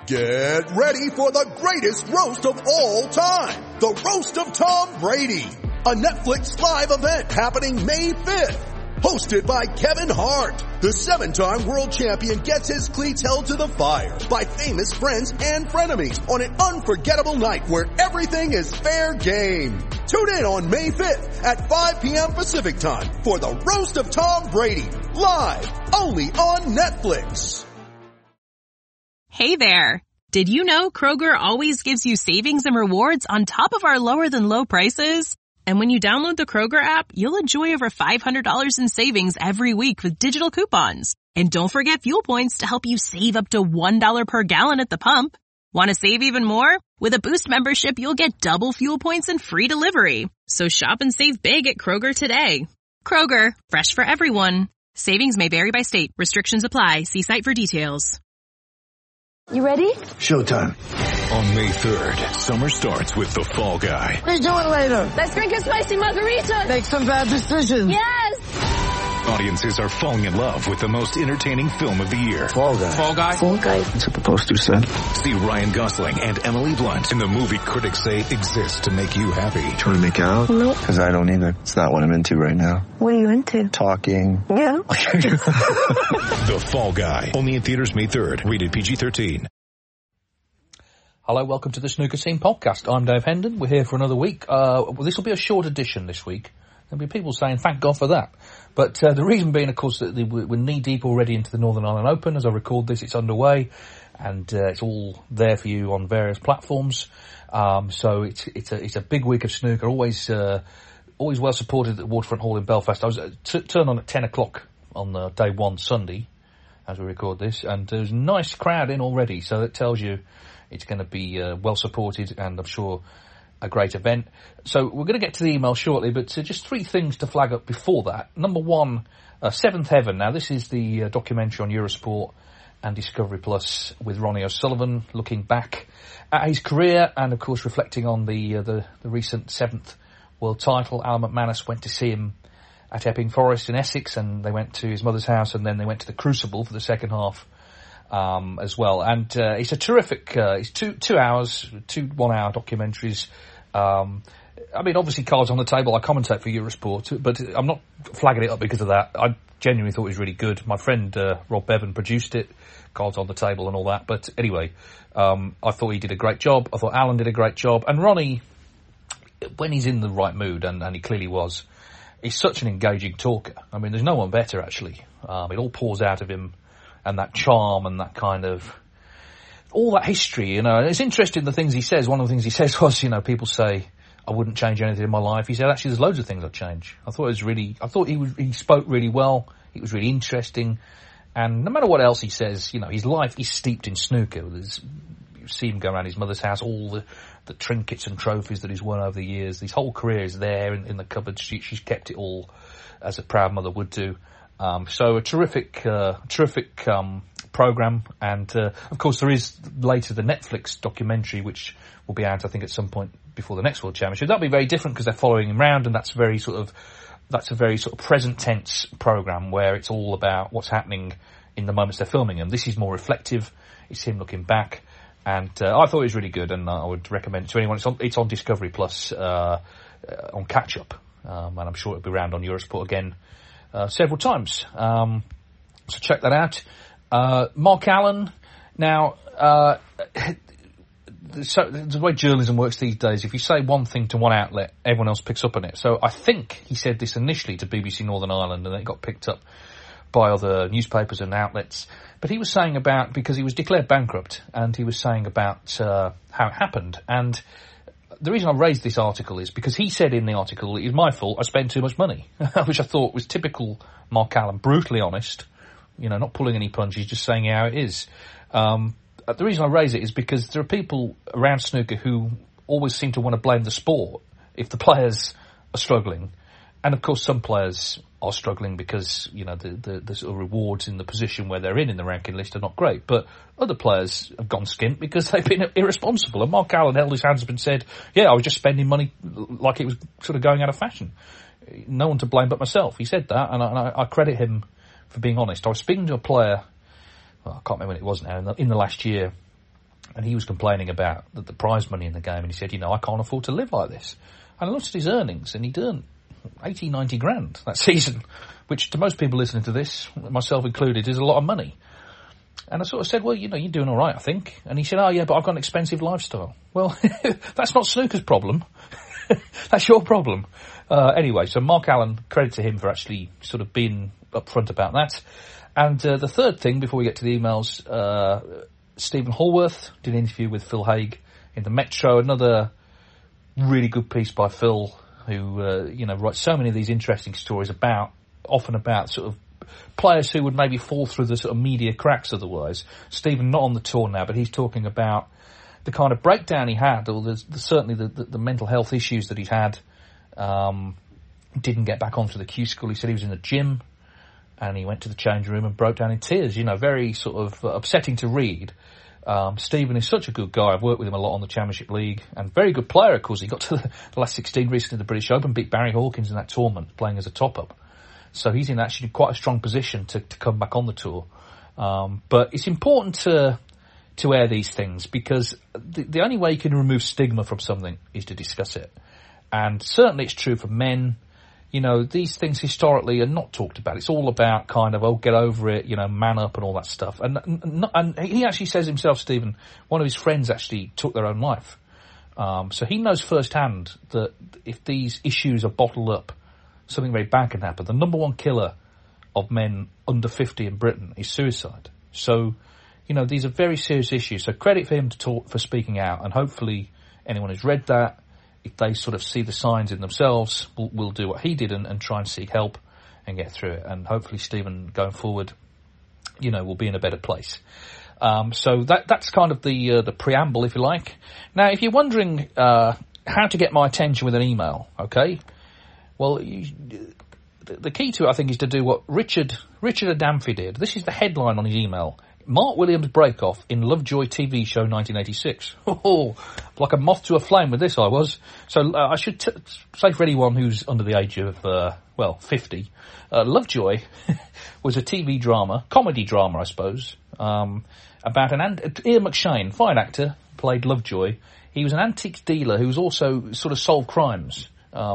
Get ready for the greatest roast of all time. The Roast of Tom Brady. A Netflix live event happening May 5th. Hosted by Kevin Hart. The 7-time world champion gets his cleats held to the fire by famous friends and frenemies on an unforgettable night where everything is fair game. Tune in on May 5th at 5 p.m. Pacific time for the Roast of Tom Brady. Live only on Netflix. Hey there! Did you know Kroger always gives you savings and rewards on top of our lower-than-low prices? And when you download the Kroger app, you'll enjoy over $500 in savings every week with digital coupons. And don't forget fuel points to help you save up to $1 per gallon at the pump. Want to save even more? With a Boost membership, you'll get double fuel points and free delivery. So shop and save big at Kroger today. Kroger, fresh for everyone. Savings may vary by state. Restrictions apply. See site for details. You ready? Showtime. On May 3rd, summer starts with The Fall Guy. Let's do it later. Let's drink a spicy margarita. Make some bad decisions. Yes! Audiences are falling in love with the most entertaining film of the year. Fall Guy. Fall Guy? Fall Guy. That's what the poster said. See Ryan Gosling and Emily Blunt in the movie critics say exists to make you happy. Trying to make it out? Nope. Because I don't either. It's not what I'm into right now. What are you into? Talking. Yeah. The Fall Guy. Only in theaters May 3rd. Rated PG-13. Hello, welcome to the Snooker Scene podcast. I'm Dave Hendon. We're here for another week. This will be a short edition this week. There'll be people saying, thank God for that. But the reason being, of course, that we're knee-deep already into the Northern Ireland Open. As I record this, it's underway, and it's all there for you on various platforms. So it's a big week of snooker, always well supported at Waterfront Hall in Belfast. I was turned on at 10 o'clock on day one, Sunday, as we record this, and there's a nice crowd in already, so that tells you it's going to be well supported and I'm sure a great event. So we're going to get to the email shortly, but just three things to flag up before that. Number one, Seventh Heaven. Now this is the documentary on Eurosport and Discovery Plus with Ronnie O'Sullivan, looking back at his career and of course reflecting on the recent 7th world title. Alan McManus went to see him at Epping Forest in Essex, and they went to his mother's house, and then they went to the Crucible for the second half as well. And it's a terrific, it's 2 hours, 2 1-hour documentaries. I mean, obviously cards on the table. I commentate for Eurosport, but I'm not flagging it up because of that. I genuinely thought it was really good. My friend Rob Bevan produced it, cards on the table and all that. But anyway, I thought he did a great job. I thought Alan did a great job. And Ronnie, when he's in the right mood, and he clearly was, he's such an engaging talker. I mean, there's no one better, actually. It all pours out of him, and that charm and that kind of, all that history, you know. It's interesting the things he says. One of the things he says was, you know, people say, I wouldn't change anything in my life. He said, actually, there's loads of things I'd change. I thought he spoke really well. It was really interesting. And no matter what else he says, you know, his life is steeped in snooker. You see him go around his mother's house, all the trinkets and trophies that he's won over the years. His whole career is there in the cupboard. She's kept it all as a proud mother would do. So a terrific program, and of course there is later the Netflix documentary, which will be out I think at some point before the next World Championship. That'll be very different because they're following him round, and that's a very sort of present tense program where it's all about what's happening in the moments they're filming him. This is more reflective. It's him looking back, and I thought it was really good, and I would recommend it to anyone. It's on Discovery Plus on catch up, and I'm sure it'll be around on Eurosport again several times. So check that out. Mark Allen. Now, so the way journalism works these days, if you say one thing to one outlet, everyone else picks up on it. So I think he said this initially to BBC Northern Ireland, and it got picked up by other newspapers and outlets. But he was saying about, because he was declared bankrupt, and he was saying about how it happened. And the reason I raised this article is because he said in the article, it's my fault, I spent too much money, which I thought was typical Mark Allen, brutally honest, you know, not pulling any punches, just saying how it is. The reason I raise it is because there are people around snooker who always seem to want to blame the sport if the players are struggling. And of course some players are struggling because, you know, the sort of rewards in the position where they're in the ranking list are not great. But other players have gone skint because they've been irresponsible. And Mark Allen held his hands up and said, yeah, I was just spending money like it was sort of going out of fashion. No one to blame but myself. He said that, and I credit him for being honest. I was speaking to a player, well, I can't remember when it was now, in the last year, And he was complaining about the prize money in the game, and he said, I can't afford to live like this. And I looked at his earnings, and he'd earned 80, 90 grand that season, which to most people listening to this, myself included, is a lot of money. And I sort of said, well, you're doing all right, I think. And he said, oh, yeah, but I've got an expensive lifestyle. Well, that's not snooker's problem. That's your problem. Anyway, so Mark Allen, credit to him for actually sort of being upfront about that. And the third thing, before we get to the emails, Stephen Hallworth did an interview with Phil Haig in the Metro, another really good piece by Phil, who, writes so many of these interesting stories often about sort of players who would maybe fall through the sort of media cracks otherwise. Stephen, not on the tour now, but he's talking about the kind of breakdown he had, or certainly the mental health issues that he's had. Didn't get back onto the Q School. He said he was in the gym, and he went to the change room and broke down in tears. Very sort of upsetting to read. Stephen is such a good guy. I've worked with him a lot on the Championship League, and very good player, of course. He got to the last 16 recently in the British Open, beat Barry Hawkins in that tournament, playing as a top-up. So he's in actually quite a strong position to come back on the tour. But it's important to air these things, because the only way you can remove stigma from something is to discuss it. And certainly it's true for men. These things historically are not talked about. It's all about kind of, get over it, man up and all that stuff. And he actually says himself, Stephen, one of his friends actually took their own life. So he knows firsthand that if these issues are bottled up, something very bad can happen. The number one killer of men under 50 in Britain is suicide. So, these are very serious issues. So credit for him for speaking out, and hopefully anyone who's read that, if they sort of see the signs in themselves, will do what he did and try and seek help and get through it. And hopefully Stephen, going forward, will be in a better place. So that's kind of the preamble, if you like. Now, if you're wondering how to get my attention with an email, okay, well, the key to it, I think, is to do what Richard Adamfi did. This is the headline on his email. Mark Williams break-off in Lovejoy TV show 1986. Oh, like a moth to a flame with this I was. So I should say for anyone who's under the age of, 50, Lovejoy was a TV drama, comedy drama, I suppose, about Ian McShane, fine actor, played Lovejoy. He was an antiques dealer who was also sort of solved crimes.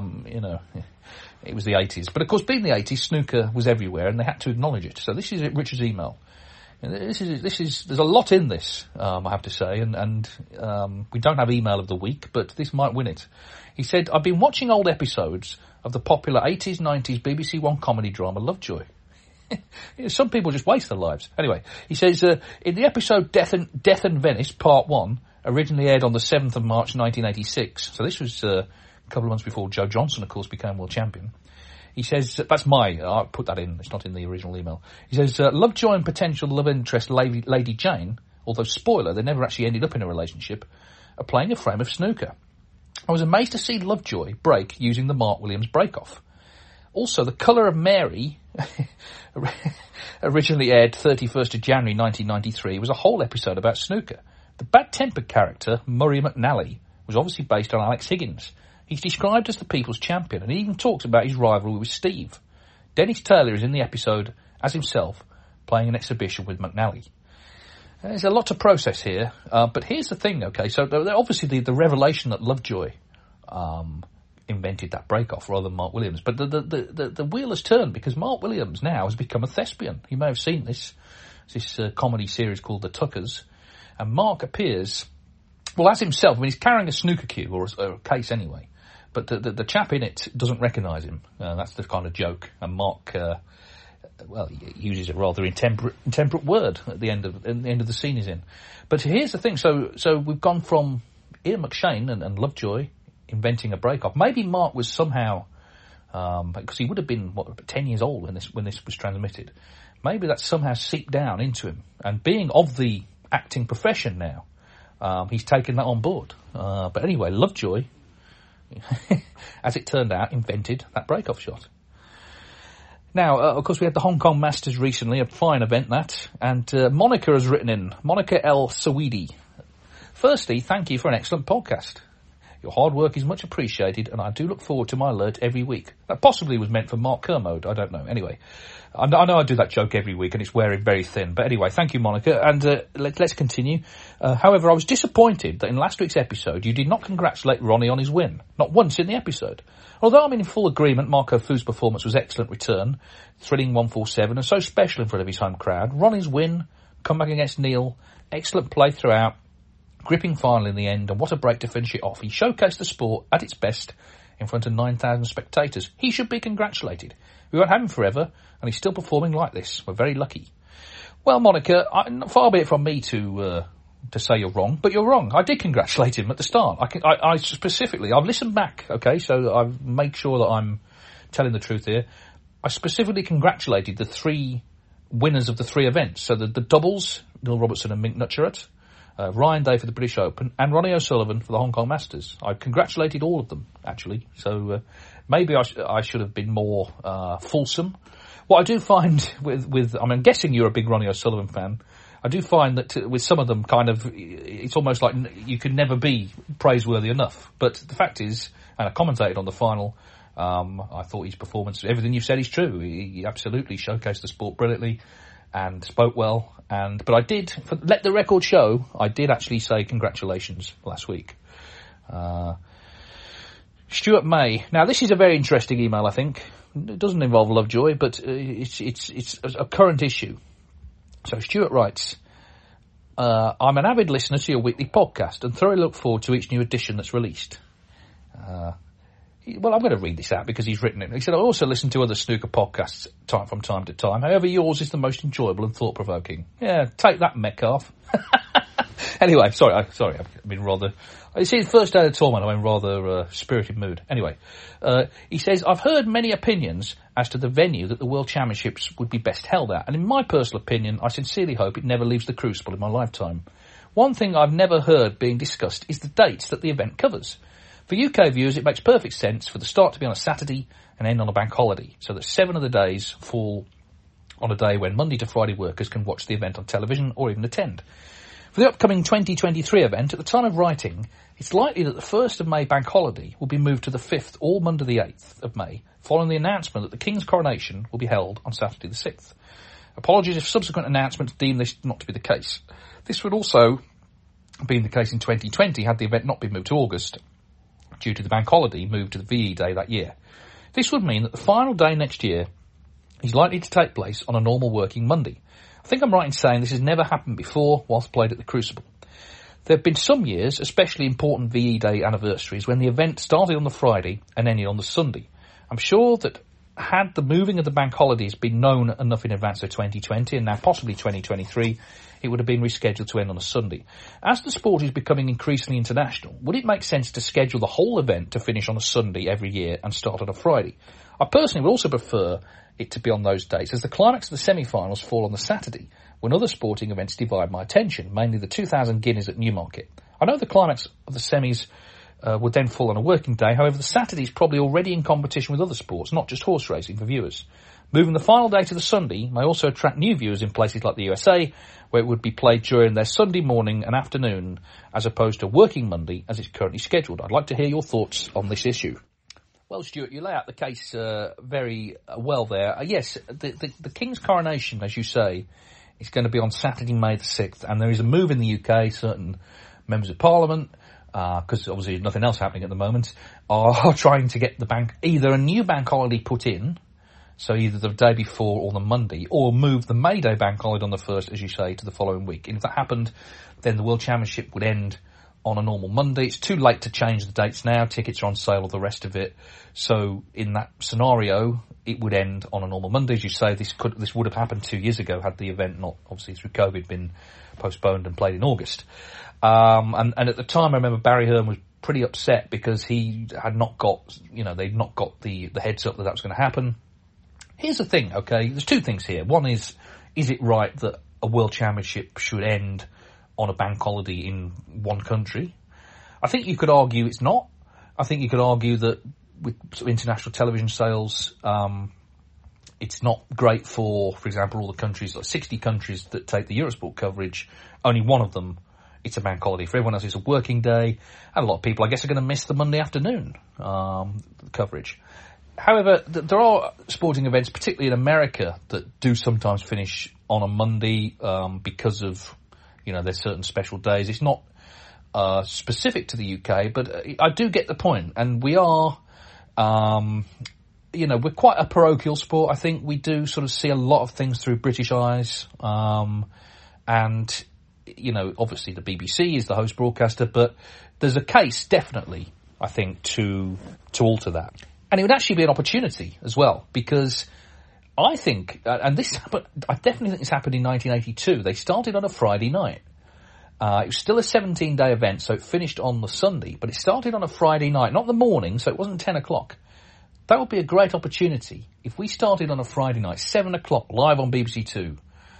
It was the 80s. But of course, being the 80s, snooker was everywhere, and they had to acknowledge it. So this is Richard's email. There's a lot in this, I have to say, and we don't have email of the week, but this might win it. He said, I've been watching old episodes of the popular 80s, 90s BBC One comedy drama Lovejoy. Some people just waste their lives. Anyway, he says, in the episode Death and Venice, Part 1, originally aired on the 7th of March 1986, so this was a couple of months before Joe Johnson, of course, became world champion. He says, I'll put that in, it's not in the original email. He says, Lovejoy and potential love interest Lady Jane, although spoiler, they never actually ended up in a relationship, are playing a frame of snooker. I was amazed to see Lovejoy break using the Mark Williams break-off. Also, The Colour of Mary, originally aired 31st of January 1993, was a whole episode about snooker. The bad-tempered character, Murray McNally, was obviously based on Alex Higgins. He's described as the people's champion, and he even talks about his rivalry with Steve. Dennis Taylor is in the episode as himself, playing an exhibition with McNally. There's a lot to process here, but here's the thing, okay, so obviously the revelation that Lovejoy invented that break-off rather than Mark Williams, but the wheel has turned, because Mark Williams now has become a thespian. You may have seen this comedy series called The Tuckers, and Mark appears, well, as himself. I mean, he's carrying a snooker cue, or a case anyway. But the chap in it doesn't recognise him. That's the kind of joke. And Mark, he uses a rather intemperate word at the end of the scene he's in. But here's the thing. So we've gone from Ian McShane and Lovejoy inventing a break-off. Maybe Mark was somehow, because he would have been 10 years old when this was transmitted. Maybe that somehow seeped down into him. And being of the acting profession now, he's taken that on board. But anyway, Lovejoy, as it turned out, invented that break-off shot. Now, of course, we had the Hong Kong Masters recently, a fine event that, and Monica has written in, Monica L. Sawidi. Firstly, thank you for an excellent podcast. Your hard work is much appreciated, and I do look forward to my alert every week. That possibly was meant for Mark Kermode, I don't know. Anyway, I know I do that joke every week, and it's wearing very thin. But anyway, thank you, Monica, and let's continue. However, I was disappointed that in last week's episode you did not congratulate Ronnie on his win. Not once in the episode. Although I'm in full agreement, Marco Fu's performance was excellent return, thrilling 147, and so special in front of his home crowd. Ronnie's win, comeback against Neil, excellent play throughout, gripping final in the end, and what a break to finish it off. He showcased the sport at its best in front of 9,000 spectators. He should be congratulated. We won't have him forever, and he's still performing like this. We're very lucky. Well, Monica, far be it from me to say you're wrong, but you're wrong. I did congratulate him at the start. I specifically, I've listened back, okay, so I've made sure that I'm telling the truth here. I specifically congratulated the 3 winners of the 3 events. So the doubles, Neil Robertson and Mink Nutcherat, Ryan Day for the British Open, and Ronnie O'Sullivan for the Hong Kong Masters. I congratulated all of them, actually. So maybe I should have been more fulsome. What I do find with I'm guessing you're a big Ronnie O'Sullivan fan. I do find that with some of them, it's almost like you can never be praiseworthy enough. But the fact is, and I commentated on the final, I thought his performance, everything you've said is true. He absolutely showcased the sport brilliantly and spoke well. But I did, let the record show, I did actually say congratulations last week. Stuart May. Now, this is a very interesting email, I think. It doesn't involve Lovejoy, but it's a current issue. So Stuart writes, I'm an avid listener to your weekly podcast and thoroughly look forward to each new edition that's released. Well, I'm going to read this out because he's written it. He said, I also listen to other snooker podcasts from time to time. However, yours is the most enjoyable and thought-provoking. Yeah, take that, Metcalf. Anyway, sorry, I've been rather... It's his first day of the tournament, I'm in rather spirited mood. Anyway, he says, I've heard many opinions as to the venue that the World Championships would be best held at, and in my personal opinion, I sincerely hope it never leaves the Crucible in my lifetime. One thing I've never heard being discussed is the dates that the event covers. For UK viewers, it makes perfect sense for the start to be on a Saturday and end on a bank holiday, so that 7 of the days fall on a day when Monday to Friday workers can watch the event on television or even attend. For the upcoming 2023 event, at the time of writing, it's likely that the 1st of May bank holiday will be moved to the 5th or Monday the 8th of May, following the announcement that the King's coronation will be held on Saturday the 6th. Apologies if subsequent announcements deem this not to be the case. This would also have been the case in 2020 had the event not been moved to August, due to the bank holiday moved to the VE Day that year. This would mean that the final day next year is likely to take place on a normal working Monday. I think I'm right in saying this has never happened before whilst played at the Crucible. There have been some years, especially important VE Day anniversaries, when the event started on the Friday and ended on the Sunday. I'm sure that had the moving of the bank holidays been known enough in advance of 2020 and now possibly 2023, it would have been rescheduled to end on a Sunday. As the sport is becoming increasingly international, would it make sense to schedule the whole event to finish on a Sunday every year and start on a Friday? I personally would also prefer it to be on those dates, as the climax of the semi-finals fall on the Saturday, when other sporting events divide my attention, mainly the 2,000 guineas at Newmarket. I know the climax of the semis would then fall on a working day, however the Saturday is probably already in competition with other sports, not just horse racing for viewers. Moving the final day to the Sunday may also attract new viewers in places like the USA, where it would be played during their Sunday morning and afternoon, as opposed to working Monday as it's currently scheduled. I'd like to hear your thoughts on this issue. Well, Stuart, you lay out the case very well there. Yes, the King's coronation, as you say, is going to be on Saturday, May the 6th, and there is a move in the UK. Certain members of Parliament, because obviously there's nothing else happening at the moment, are trying to get either a new bank holiday put in, so either the day before or the Monday, or move the May Day bank holiday on the 1st, as you say, to the following week. And if that happened, then the World Championship would end on a normal Monday. It's too late to change the dates now. Tickets are on sale, or the rest of it. So in that scenario, it would end on a normal Monday. As you say, this would have happened 2 years ago had the event not, obviously through COVID, been postponed and played in August. And at the time, I remember Barry Hearn was pretty upset because he had not got, they'd not got the heads up that was going to happen. Here's the thing, okay? There's two things here. One is it right that a World Championship should end on a bank holiday in one country? I think you could argue it's not. I think you could argue that with sort of international television sales, it's not great for example, all the countries, like 60 countries that take the Eurosport coverage, only one of them it's a bank holiday. For everyone else, it's a working day, and a lot of people, I guess, are going to miss the Monday afternoon coverage. However, there are sporting events, particularly in America, that do sometimes finish on a Monday because of, there's certain special days. It's not specific to the UK, but I do get the point. And we are, we're quite a parochial sport. I think we do sort of see a lot of things through British eyes. And, obviously the BBC is the host broadcaster, but there's a case, definitely, I think, to alter that. And it would actually be an opportunity as well, because I think, and this happened, I definitely think this happened in 1982. They started on a Friday night. It was still a 17-day event, so it finished on the Sunday, but it started on a Friday night, not the morning, so it wasn't 10 o'clock. That would be a great opportunity. If we started on a Friday night, 7 o'clock, live on BBC Two,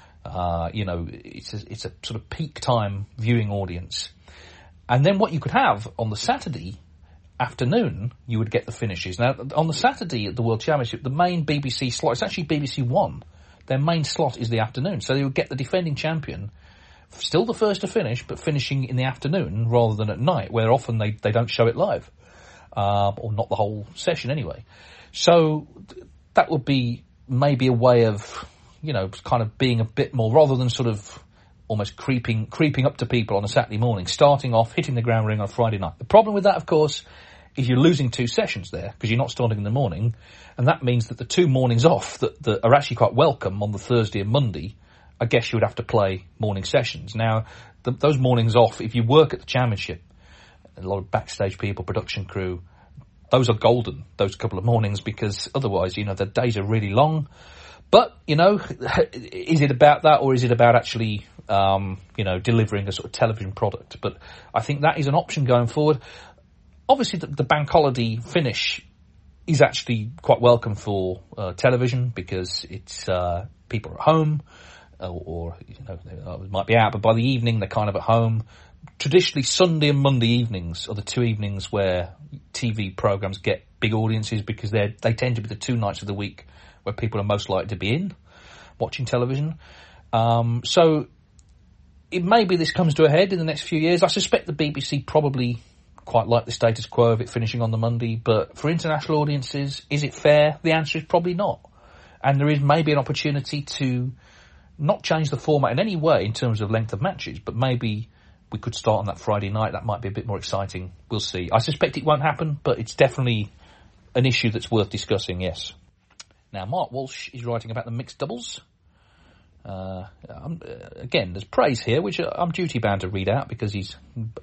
it's a sort of peak time viewing audience. And then what you could have on the Saturday afternoon, you would get the finishes. Now, on the Saturday at the World Championship, the main BBC slot, it's actually BBC One. Their main slot is the afternoon. So they would get the defending champion, still the first to finish, but finishing in the afternoon rather than at night, where often they don't show it live. Or not the whole session anyway. So that would be maybe a way of, kind of being a bit more, rather than sort of almost creeping up to people on a Saturday morning, starting off, hitting the ground running on a Friday night. The problem with that, of course, is you're losing 2 sessions there because you're not starting in the morning, and that means that the 2 mornings off that are actually quite welcome on the Thursday and Monday, I guess you would have to play morning sessions. Now, those mornings off, if you work at the championship, a lot of backstage people, production crew, those are golden, those couple of mornings, because otherwise, the days are really long. But, is it about that, or is it about actually, delivering a sort of television product? But I think that is an option going forward. Obviously, the bank holiday finish is actually quite welcome for television, because it's people are at home, or they might be out, but by the evening they're kind of at home. Traditionally, Sunday and Monday evenings are the 2 evenings where TV programs get big audiences, because they tend to be the 2 nights of the week where people are most likely to be in watching television. So it may be this comes to a head in the next few years. I suspect the BBC probably quite like the status quo of it finishing on the Monday, but for international audiences, is it fair? The answer is probably not. And there is maybe an opportunity to not change the format in any way in terms of length of matches, but maybe we could start on that Friday night. That might be a bit more exciting. We'll see. I suspect it won't happen, but it's definitely an issue that's worth discussing, yes. Now, Mark Walsh is writing about the mixed doubles. Again, there's praise here, which I'm duty-bound to read out because he's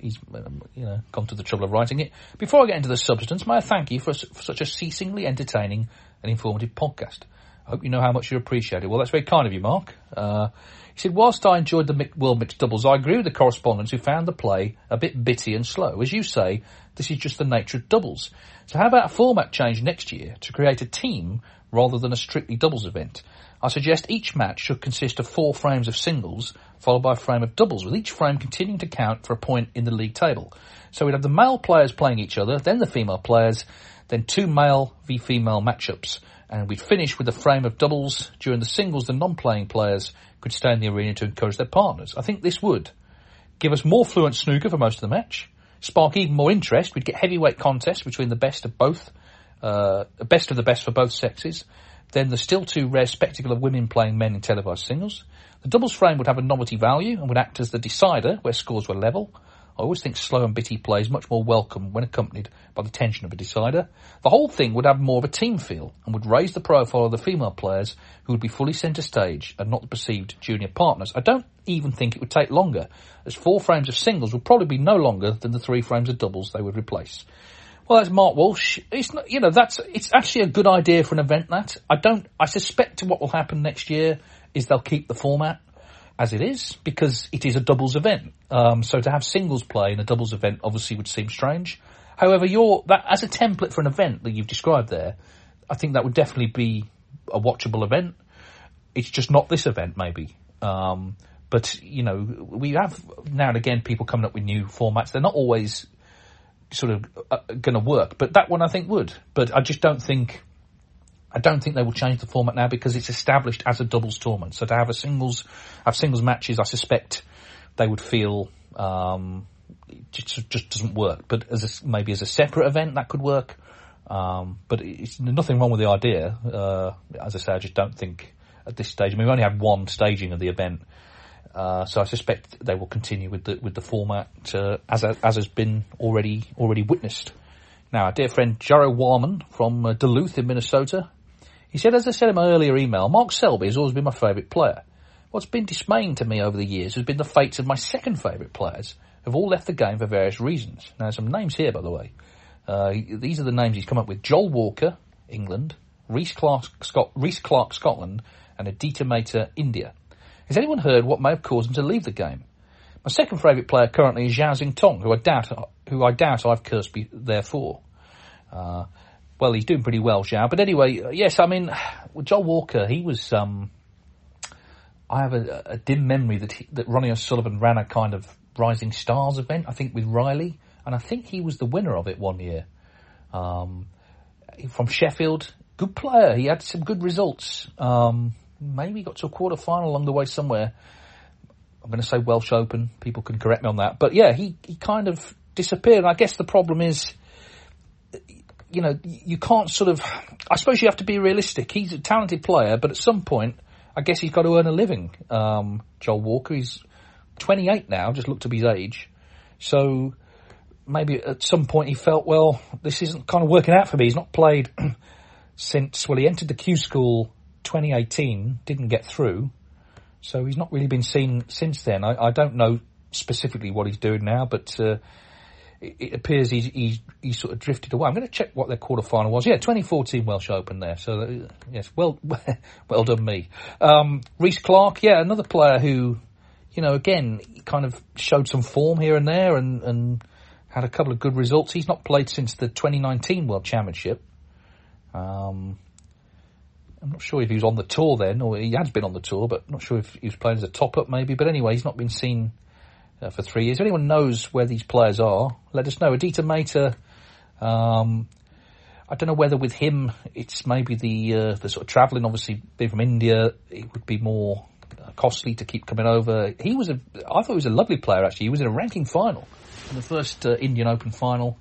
gone to the trouble of writing it. Before I get into the substance, may I thank you for such a ceasingly entertaining and informative podcast. I hope you know how much you appreciate it. Well, that's very kind of you, Mark. He said, whilst I enjoyed the World Mixed Doubles, I agree with the correspondents who found the play a bit bitty and slow. As you say, this is just the nature of doubles. So how about a format change next year to create a team rather than a strictly doubles event? I suggest each match should consist of 4 frames of singles, followed by a frame of doubles, with each frame continuing to count for a point in the league table. So we'd have the male players playing each other, then the female players, then 2 male v female matchups, and we'd finish with a frame of doubles. During the singles, the non-playing players could stay in the arena to encourage their partners. I think this would give us more fluent snooker for most of the match, spark even more interest. We'd get heavyweight contests between the best of the best for both sexes. Then the still too rare spectacle of women playing men in televised singles. The doubles frame would have a novelty value and would act as the decider where scores were level. I always think slow and bitty play is much more welcome when accompanied by the tension of a decider. The whole thing would have more of a team feel and would raise the profile of the female players who would be fully centre stage and not the perceived junior partners. I don't even think it would take longer, as 4 frames of singles would probably be no longer than the 3 frames of doubles they would replace. Well, that's Mark Walsh. It's not, it's actually a good idea for an event. I suspect what will happen next year is they'll keep the format as it is, because it is a doubles event. So to have singles play in a doubles event obviously would seem strange. However, that as a template for an event that you've described there, I think that would definitely be a watchable event. It's just not this event, maybe. But, we have now and again people coming up with new formats. They're not always sort of going to work, but that one I think would. But I just don't think they will change the format now, because it's established as a doubles tournament. So to have singles matches, I suspect they would feel It just doesn't work. But maybe as a separate event, that could work. But it's nothing wrong with the idea. As I say, I just don't think at this stage. I mean, we've only had one staging of the event, so I suspect they will continue with the format as has been already witnessed. Now, our dear friend Jarro Warman from Duluth in Minnesota, he said, as I said in my earlier email, Mark Selby has always been my favourite player. What's been dismaying to me over the years has been the fates of my second favourite players, who have all left the game for various reasons. Now, some names here, by the way. These are the names he's come up with. Joel Walker, England, Rhys Clark, Scotland, and Aditya Mehta, India. Has anyone heard what may have caused him to leave the game? My second favourite player currently is Zhao Xingtong, who I doubt I've cursed there for. Well, he's doing pretty well, Zhao. But anyway, yes, I mean, with Joel Walker, he was... I have a dim memory that Ronnie O'Sullivan ran a kind of Rising Stars event, I think, with Riley, and I think he was the winner of it one year. From Sheffield, good player. He had some good results. Maybe got to a quarter-final along the way somewhere. I'm going to say Welsh Open. People can correct me on that. But yeah, he kind of disappeared. I guess the problem is, you know, you can't sort of... I suppose you have to be realistic. He's a talented player, but at some point... I guess he's got to earn a living, Joel Walker. He's 28 now, just looked up his age. So maybe at some point he felt, well, this isn't kind of working out for me. He's not played since, well, he entered the Q School 2018, didn't get through. So he's not really been seen since then. I don't know specifically what he's doing now, but it appears he's sort of drifted away. I'm going to check what their quarter-final was. Yeah, 2014 Welsh Open there. So, yes, well done me. Rhys Clark, yeah, another player who, you know, again, kind of showed some form here and there and had a couple of good results. He's not played since the 2019 World Championship. I'm not sure if he was on the tour then, or he has been on the tour, but I'm not sure if he was playing as a top-up maybe. But anyway, he's not been seen... for 3 years. If anyone knows where these players are, let us know. Aditya Mehta, I don't know whether with him it's maybe the sort of travelling, obviously being from India, it would be more costly to keep coming over. I thought he was a lovely player actually. He was in a ranking final in the first Indian Open final.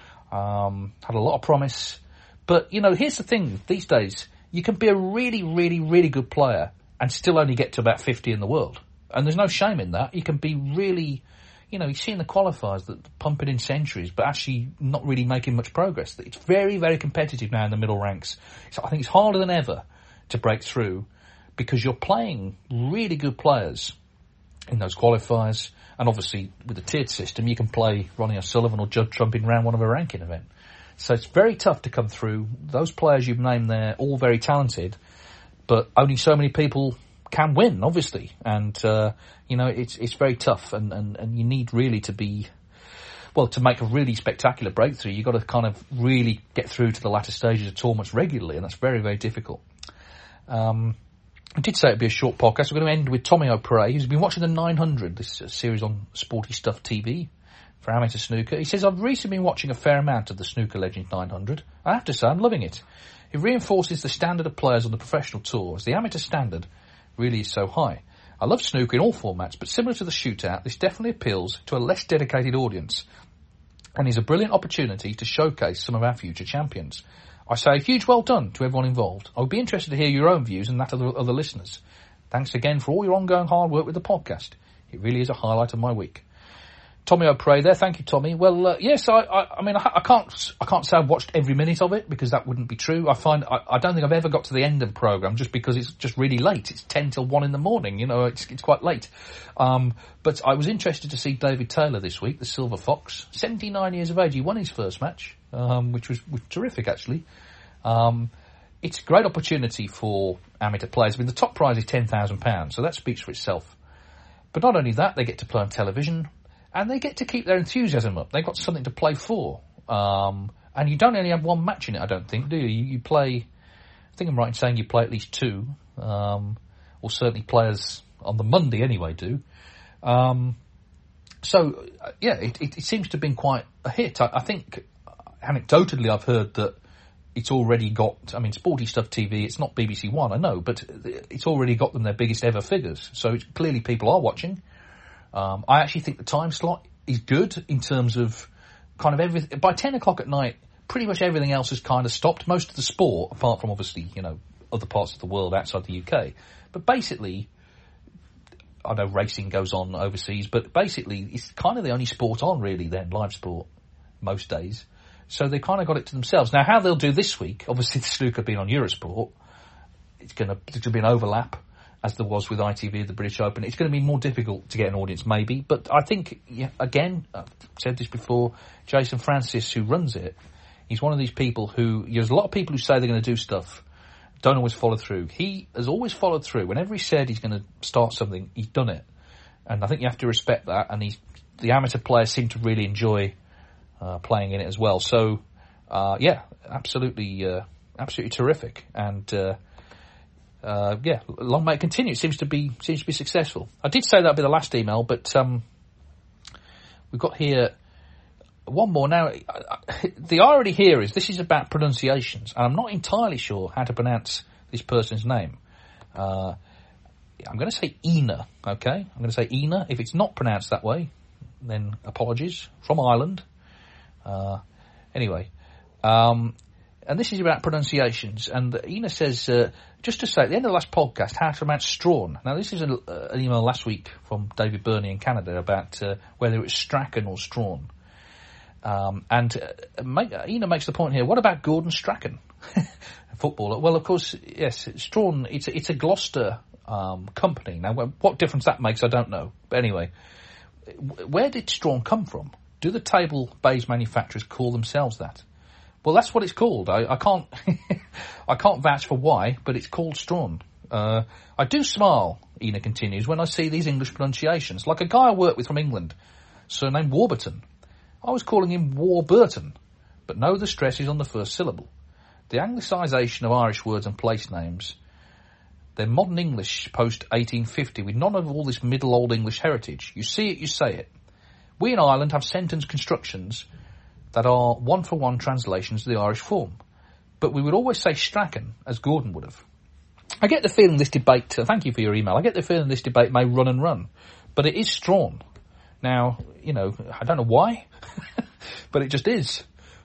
Had a lot of promise. But, you know, here's the thing these days. You can be a really, really, really good player and still only get to about 50 in the world. And there's no shame in that. You can be really, you know, you see in the qualifiers that pumping in centuries, but actually not really making much progress. It's very, very competitive now in the middle ranks. So I think it's harder than ever to break through because you're playing really good players in those qualifiers. And obviously with the tiered system, you can play Ronnie O'Sullivan or Judd Trump in round one of a ranking event. So it's very tough to come through. Those players you've named there, all very talented, but only so many people can win, obviously, and you know it's very tough, and you need really to be to make a really spectacular breakthrough. You've got to kind of really get through to the latter stages of tournaments regularly, and that's very, very difficult. I did say it'd be a short podcast. We're going to end with Tommy O'Prey, who's been watching the 900, this series on Sporty Stuff TV for amateur snooker. He says, I've recently been watching a fair amount of the Snooker Legends 900. I have to say, I'm loving it. It reinforces the standard of players on the professional tour, as the amateur standard really is so high. I love snooker in all formats, but similar to the shootout, this definitely appeals to a less dedicated audience and is a brilliant opportunity to showcase some of our future champions. I say a huge well done to everyone involved. I would be interested to hear your own views and that of the other listeners. Thanks again for all your ongoing hard work with the podcast. It really is a highlight of my week. Tommy O'Prey there. Thank you, Tommy. Well, yes, I mean, I can't say I've watched every minute of it because that wouldn't be true. I don't think I've ever got to the end of the programme just because it's just really late. It's 10 till 1 in the morning, you know, it's quite late. But I was interested to see David Taylor this week, the Silver Fox, 79 years of age. He won his first match, which was terrific, actually. It's a great opportunity for amateur players. I mean, the top prize is £10,000, so that speaks for itself. But not only that, they get to play on television. And they get to keep their enthusiasm up. They've got something to play for. And you don't only have one match in it, I don't think, do you? You play, I think I'm right in saying you play at least two. Or certainly players on the Monday anyway do. So, yeah, it seems to have been quite a hit. I think, anecdotally, I've heard that it's already got, I mean, Sporty Stuff TV, it's not BBC One, I know, but it's already got them their biggest ever figures. So clearly people are watching. I actually think the time slot is good in terms of kind of everything. By 10 o'clock at night, pretty much everything else has kind of stopped. Most of the sport, apart from obviously, other parts of the world outside the UK. But basically, I know racing goes on overseas, but basically it's kind of the only sport on really then, live sport, most days. So they kind of got it to themselves. Now, how they'll do this week, obviously the snooker being on Eurosport, it's going to be an overlap, as there was with ITV, the British Open. It's going to be more difficult to get an audience, maybe. But I think, again, I've said this before, Jason Francis, who runs it, he's one of these people who, there's a lot of people who say they're going to do stuff, don't always follow through. He has always followed through. Whenever he said he's going to start something, he's done it. And I think you have to respect that. And the amateur players seem to really enjoy playing in it as well. So, absolutely terrific. And, long may it continue. It seems to be successful. I did say that'd be the last email, but we've got here one more. Now, the irony here is this is about pronunciations, and I'm not entirely sure how to pronounce this person's name. I'm going to say Ina, okay? I'm going to say Ina. If it's not pronounced that way, then apologies. From Ireland. Anyway, and this is about pronunciations, and Ina says, just to say, at the end of the last podcast, how to pronounce Strawn. Now, this is an email last week from David Burney in Canada about whether it was Strachan or Strawn. Ina makes the point here, what about Gordon Strachan, footballer? Well, of course, yes, Strawn, it's a Gloucester company. Now, what difference that makes, I don't know. But anyway, where did Strawn come from? Do the table bays manufacturers call themselves that? Well, that's what it's called. I can't I can't vouch for why, but it's called Strawn. I do smile, Ina continues, when I see these English pronunciations. Like a guy I work with from England, surnamed Warburton. I was calling him Warburton, but no, the stress is on the first syllable. The anglicisation of Irish words and place names, they're modern English post-1850 with none of all this Middle Old English heritage. You see it, you say it. We in Ireland have sentence constructions that are one-for-one translations of the Irish form. But we would always say Strachan, as Gordon would have. I get the feeling this debate, thank you for your email, I get the feeling this debate may run and run. But it is Strawn. Now, I don't know why, but it just is.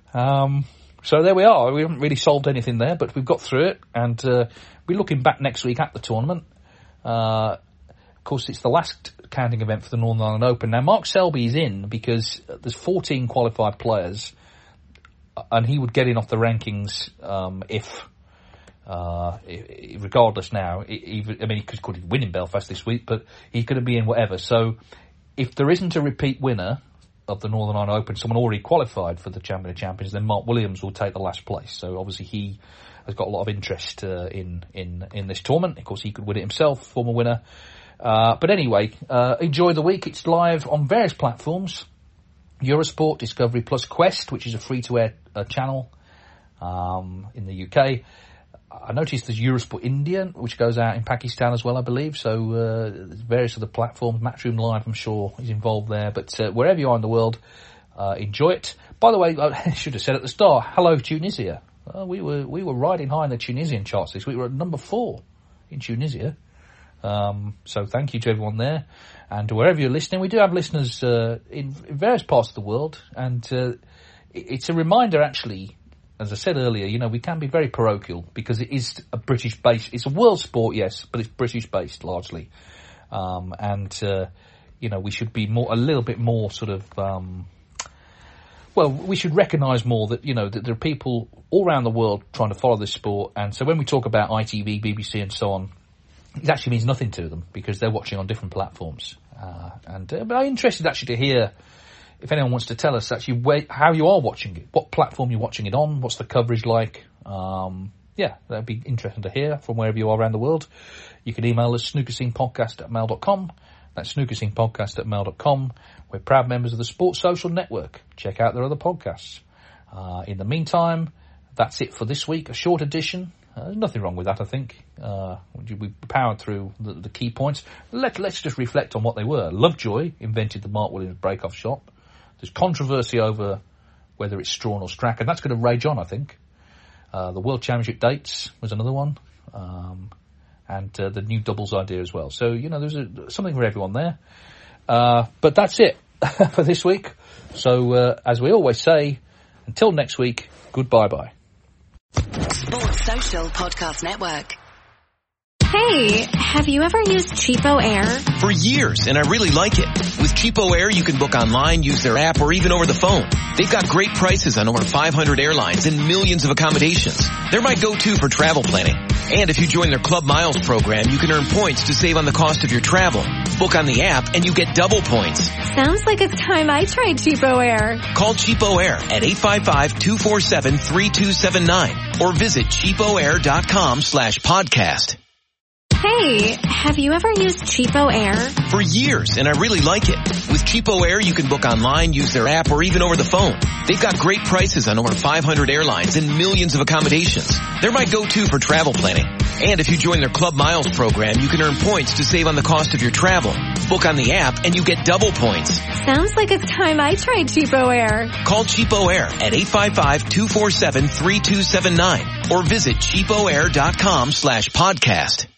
So there we are. We haven't really solved anything there, but we've got through it. And we're looking back next week at the tournament. Of course, it's the last counting event for the Northern Ireland Open. Now, Mark Selby is in because there's 14 qualified players, and he would get in off the rankings if regardless now. He could win in Belfast this week, but he could be in whatever. So if there isn't a repeat winner of the Northern Ireland Open, someone already qualified for the Champion of Champions, then Mark Williams will take the last place. So obviously he has got a lot of interest in this tournament. Of course, he could win it himself, former winner. But anyway, enjoy the week. It's live on various platforms. Eurosport, Discovery Plus, Quest, which is a free-to-air channel in the UK. I noticed there's Eurosport India, which goes out in Pakistan as well, I believe. So various other platforms. Matchroom Live, I'm sure, is involved there. But wherever you are in the world, enjoy it. By the way, I should have said at the start, hello Tunisia. We were riding high in the Tunisian charts this week. We were at number 4 in Tunisia. So thank you to everyone there. And wherever you're listening, we do have listeners in various parts of the world. And it's a reminder, actually, as I said earlier, we can be very parochial because it is a British-based, it's a world sport, yes, but it's British-based largely. We should be a little bit more sort of, we should recognise more that, that there are people all around the world trying to follow this sport. And so when we talk about ITV, BBC and so on, it actually means nothing to them because they're watching on different platforms. But I'm interested actually to hear if anyone wants to tell us actually how you are watching it, what platform you're watching it on, what's the coverage like. That'd be interesting to hear from wherever you are around the world. You can email us snookerscenepodcast@mail.com. That's snookerscenepodcast@mail.com. We're proud members of the Sports Social Network. Check out their other podcasts. In the meantime, that's it for this week. A short edition. There's nothing wrong with that, I think. We powered through the key points. Let's just reflect on what they were. Lovejoy invented the Mark Williams break-off shot. There's controversy over whether it's Strawn or Strachan. That's going to rage on, I think. The World Championship dates was another one. And the new doubles idea as well. So, there's something for everyone there. But that's it for this week. So, as we always say, until next week, goodbye-bye. Sports Social Podcast Network. Hey, have you ever used Cheapo Air? For years, and I really like it. With Cheapo Air, you can book online, use their app, or even over the phone. They've got great prices on over 500 airlines and millions of accommodations. They're my go-to for travel planning. And if you join their Club Miles program, you can earn points to save on the cost of your travel. Book on the app, and you get double points. Sounds like it's time I tried Cheapo Air. Call Cheapo Air at 855-247-3279 or visit cheapoair.com/podcast. Hey, have you ever used Cheapo Air? For years, and I really like it. With Cheapo Air, you can book online, use their app, or even over the phone. They've got great prices on over 500 airlines and millions of accommodations. They're my go-to for travel planning. And if you join their Club Miles program, you can earn points to save on the cost of your travel. Book on the app, and you get double points. Sounds like it's time I tried Cheapo Air. Call Cheapo Air at 855-247-3279 or visit cheapoair.com/podcast.